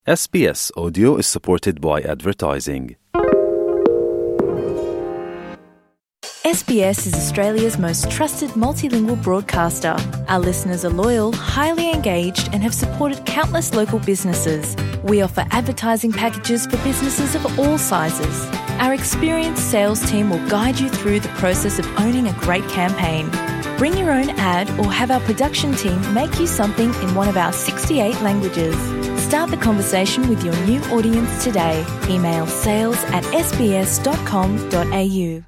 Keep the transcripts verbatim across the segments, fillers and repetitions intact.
S B S Audio is supported by advertising. S B S is Australia's most trusted multilingual broadcaster. Our listeners are loyal, highly engaged, and have supported countless local businesses. We offer advertising packages for businesses of all sizes. Our experienced sales team will guide you through the process of owning a great campaign. Bring your own ad or have our production team make you something in one of our sixty-eight languages. Start the conversation with your new audience today. Email sales at s b s dot com dot a u.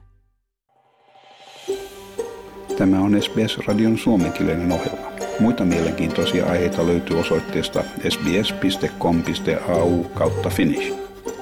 Tämä on S B S-radion suomenkielinen ohjelma. Muita mielenkiintoisia aiheita löytyy osoitteesta sbs piste com piste a u kautta finnish.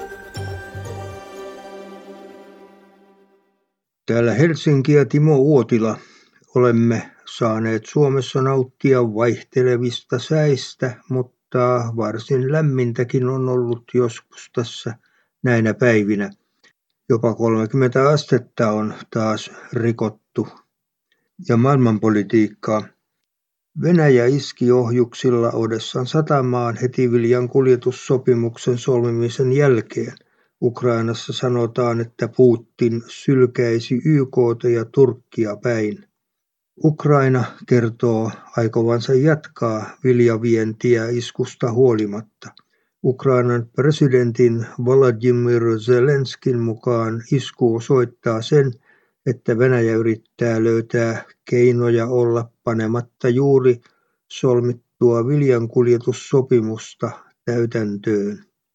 Täällä Helsinki ja Timo Uotila. Olemme saaneet Suomessa nauttia vaihtelevista säistä, mutta varsin lämmintäkin on ollut joskus tässä näinä päivinä. Jopa kolmekymmentä astetta on taas rikottu. Ja maailmanpolitiikkaa. Venäjä iski ohjuksilla Odessan satamaan heti viljan kuljetussopimuksen solmimisen jälkeen. Ukrainassa sanotaan, että Putin sylkäisi Y K:ta ja Turkkia päin. Ukraina kertoo aikovansa jatkaa viljavientiä iskusta huolimatta. Ukrainan presidentin Volodymyr Zelenskin mukaan isku osoittaa sen, että Venäjä yrittää löytää keinoja olla panematta juuri solmittua viljankuljetussopimusta täytäntöön.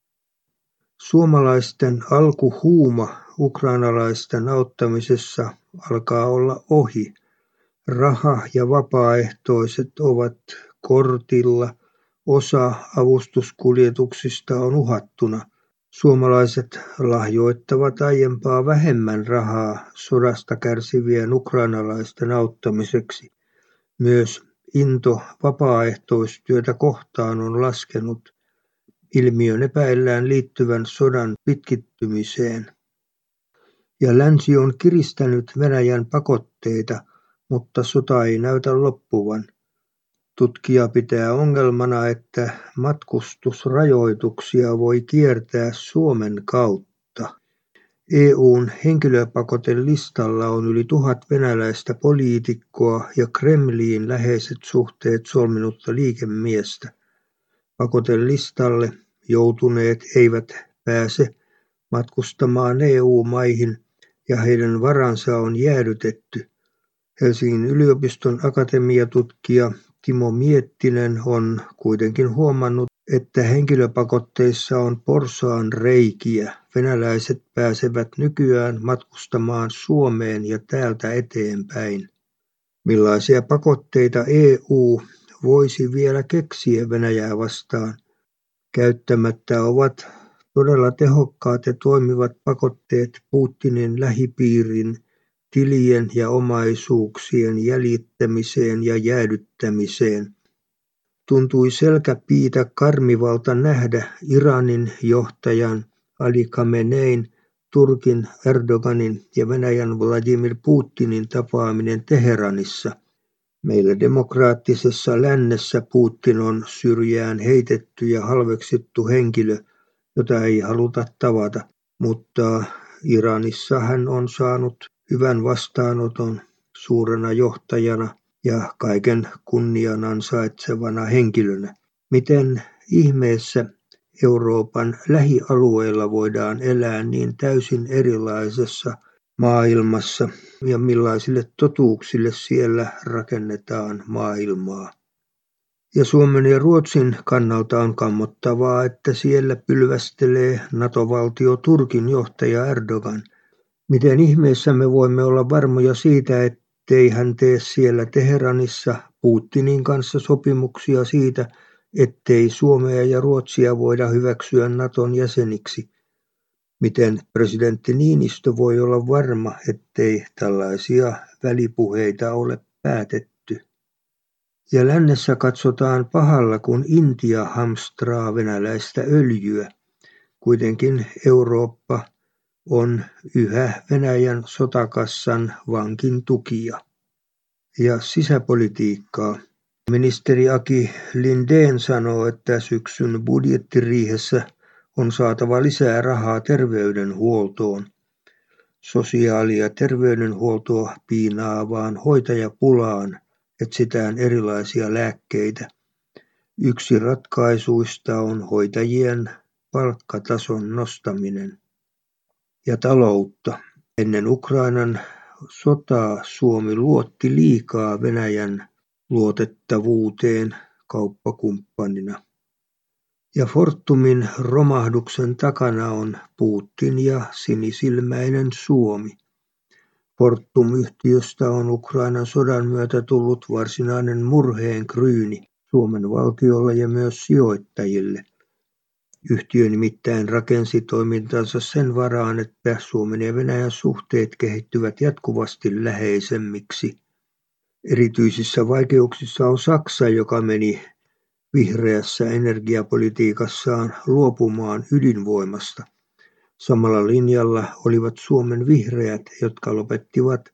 Suomalaisten alkuhuuma ukrainalaisten auttamisessa alkaa olla ohi. Raha ja vapaaehtoiset ovat kortilla, osa avustuskuljetuksista on uhattuna. Suomalaiset lahjoittavat aiempaa vähemmän rahaa sodasta kärsivien ukrainalaisten auttamiseksi. Myös into vapaaehtoistyötä kohtaan on laskenut. Ilmiön epäillään liittyvän sodan pitkittymiseen. Ja länsi on kiristänyt Venäjän pakotteita, mutta sota ei näytä loppuvan. Tutkija pitää ongelmana, että matkustusrajoituksia voi kiertää Suomen kautta. E U:n henkilöpakotelistalla on yli tuhat venäläistä poliitikkoa ja Kremliin läheiset suhteet solminutta liikemiestä. Pakotelistalle joutuneet eivät pääse matkustamaan E U-maihin ja heidän varansa on jäädytetty. Helsingin yliopiston akatemiatutkija Timo Miettinen on kuitenkin huomannut, että henkilöpakotteissa on porsaan reikiä. Venäläiset pääsevät nykyään matkustamaan Suomeen ja täältä eteenpäin. Millaisia pakotteita E U voisi vielä keksiä Venäjää vastaan? Käyttämättä ovat todella tehokkaat ja toimivat pakotteet Putinin lähipiirin tilien ja omaisuuksien jäljittämiseen ja jäädyttämiseen. Tuntui selkäpiitä karmivalta nähdä Iranin johtajan Ali Khamenein, Turkin Erdoganin ja Venäjän Vladimir Putinin tapaaminen Teheranissa. Meillä demokraattisessa lännessä Putin on syrjään heitetty ja halveksittu henkilö, jota ei haluta tavata, mutta Iranissa hän on saanut hyvän vastaanoton suurena johtajana ja kaiken kunnian ansaitsevana henkilönä. Miten ihmeessä Euroopan lähialueilla voidaan elää niin täysin erilaisessa maailmassa ja millaisille totuuksille siellä rakennetaan maailmaa? Ja Suomen ja Ruotsin kannalta on kammottavaa, että siellä pylvästelee NATO-valtio Turkin johtaja Erdogan. Miten ihmeessä me voimme olla varmoja siitä, ettei hän tee siellä Teheranissa Putinin kanssa sopimuksia siitä, ettei Suomea ja Ruotsia voida hyväksyä Naton jäseniksi? Miten presidentti Niinistö voi olla varma, ettei tällaisia välipuheita ole päätetty? Ja lännessä katsotaan pahalla, kun Intia hamstraa venäläistä öljyä. Kuitenkin Eurooppa on yhä Venäjän sotakassan vankin tukija. Ja sisäpolitiikkaa. Ministeri Aki Lindén sanoo, että syksyn budjettiriihessä on saatava lisää rahaa terveydenhuoltoon. Sosiaali- ja terveydenhuoltoa piinaavaan hoitajapulaan etsitään erilaisia lääkkeitä. Yksi ratkaisuista on hoitajien palkkatason nostaminen. Ja taloutta. Ennen Ukrainan sotaa Suomi luotti liikaa Venäjän luotettavuuteen kauppakumppanina. Ja Fortumin romahduksen takana on Putin ja sinisilmäinen Suomi. Fortum-yhtiöstä on Ukrainan sodan myötä tullut varsinainen murheenkryyni Suomen valtiolle ja myös sijoittajille. Yhtiö nimittäin rakensi toimintansa sen varaan, että Suomen ja Venäjän suhteet kehittyvät jatkuvasti läheisemmiksi. Erityisissä vaikeuksissa on Saksa, joka meni vihreässä energiapolitiikassaan luopumaan ydinvoimasta. Samalla linjalla olivat Suomen vihreät, jotka lopettivat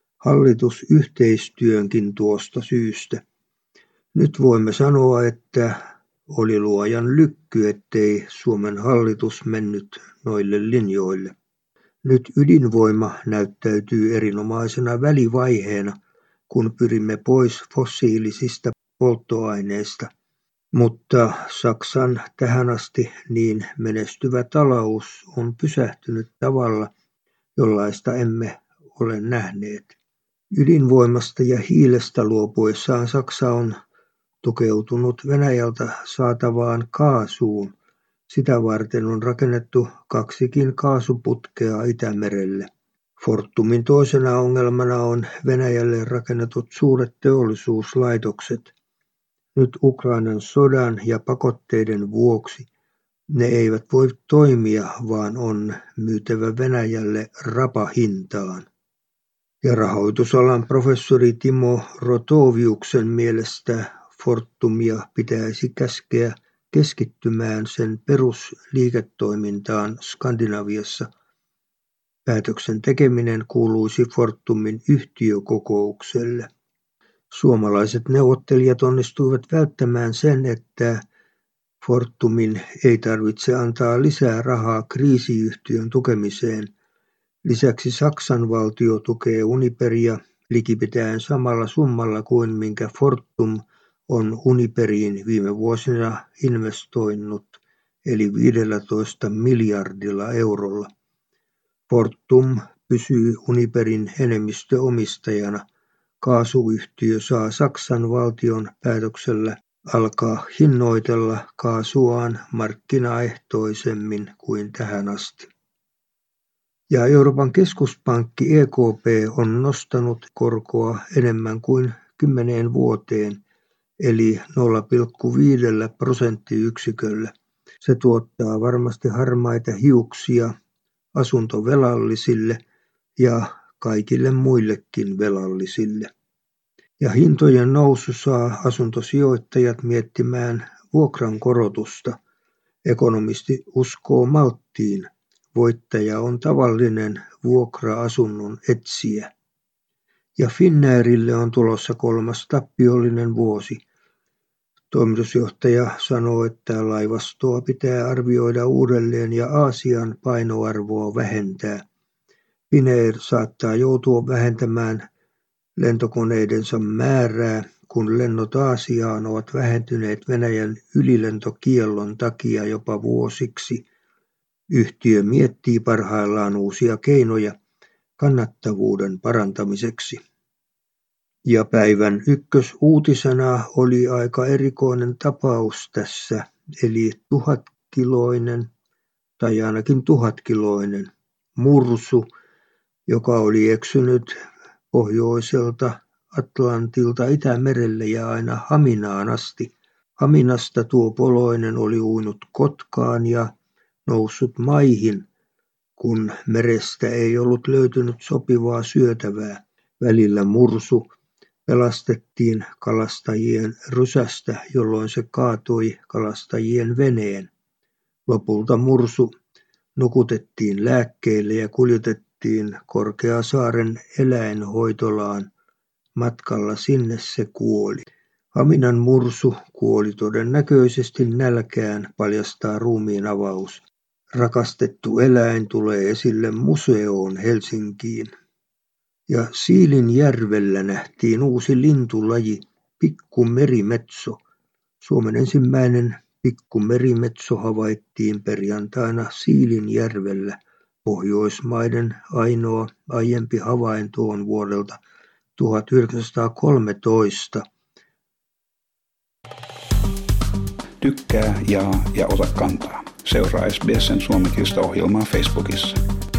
hallitusyhteistyönkin tuosta syystä. Nyt voimme sanoa, että oli luojan lykky, ettei Suomen hallitus mennyt noille linjoille. Nyt ydinvoima näyttäytyy erinomaisena välivaiheena, kun pyrimme pois fossiilisista polttoaineista. Mutta Saksan tähän asti niin menestyvä talous on pysähtynyt tavalla, jollaista emme ole nähneet. Ydinvoimasta ja hiilestä luopuessaan Saksa on tukeutunut Venäjältä saatavaan kaasuun. Sitä varten on rakennettu kaksikin kaasuputkea Itämerelle. Fortumin toisena ongelmana on Venäjälle rakennetut suuret teollisuuslaitokset. Nyt Ukrainan sodan ja pakotteiden vuoksi ne eivät voi toimia, vaan on myytävä Venäjälle rapahintaan. Ja rahoitusalan professori Timo Rotoviuksen mielestä Fortumia pitäisi käskeä keskittymään sen perusliiketoimintaan Skandinaviassa. Päätöksen tekeminen kuuluisi Fortumin yhtiökokoukselle. Suomalaiset neuvottelijat onnistuivat välttämään sen, että Fortumin ei tarvitse antaa lisää rahaa kriisiyhtiön tukemiseen. Lisäksi Saksan valtio tukee Uniperia likipitäen samalla summalla kuin minkä Fortum on Uniperiin viime vuosina investoinut, eli viisitoista miljardilla eurolla. Fortum pysyy Uniperin enemmistöomistajana. Kaasuyhtiö saa Saksan valtion päätöksellä alkaa hinnoitella kaasuaan markkinaehtoisemmin kuin tähän asti. Ja Euroopan keskuspankki E K P on nostanut korkoa enemmän kuin kymmeneen vuoteen, eli nolla pilkku viisi prosenttiyksiköllä. Se tuottaa varmasti harmaita hiuksia asuntovelallisille ja kaikille muillekin velallisille. Ja hintojen nousu saa asuntosijoittajat miettimään vuokran korotusta. Ekonomisti uskoo malttiin. Voittaja on tavallinen vuokra-asunnon etsijä. Ja Finnairille on tulossa kolmas tappiollinen vuosi. Toimitusjohtaja sanoo, että laivastoa pitää arvioida uudelleen ja Aasian painoarvoa vähentää. Finnair saattaa joutua vähentämään lentokoneidensa määrää, kun lennot Aasiaan ovat vähentyneet Venäjän ylilentokiellon takia jopa vuosiksi. Yhtiö miettii parhaillaan uusia keinoja kannattavuuden parantamiseksi. Ja päivän ykkösuutisena oli aika erikoinen tapaus tässä, eli tuhatkiloinen tai ainakin tuhatkiloinen mursu, joka oli eksynyt pohjoiselta Atlantilta Itämerelle ja aina Haminaan asti. Haminasta tuo poloinen oli uinut Kotkaan ja noussut maihin, kun merestä ei ollut löytynyt sopivaa syötävää. Välillä mursu pelastettiin kalastajien rysästä, jolloin se kaatoi kalastajien veneen. Lopulta mursu nukutettiin lääkkeelle ja kuljetettiin Korkeasaaren eläinhoitolaan. Matkalla sinne se kuoli. Haminan mursu kuoli todennäköisesti nälkään, paljastaa ruumiin avaus. Rakastettu eläin tulee esille museoon Helsinkiin. Ja Siilinjärvellä nähtiin uusi lintulaji, pikkumerimetso. Suomen ensimmäinen pikkumerimetso havaittiin perjantaina Siilinjärvellä. Pohjoismaiden ainoa aiempi havainto on vuodelta tuhatyhdeksänsataakolmetoista. Tykkää, jaa ja ota kantaa. Seuraa S B S:n suomenkielistä ohjelmaa Facebookissa.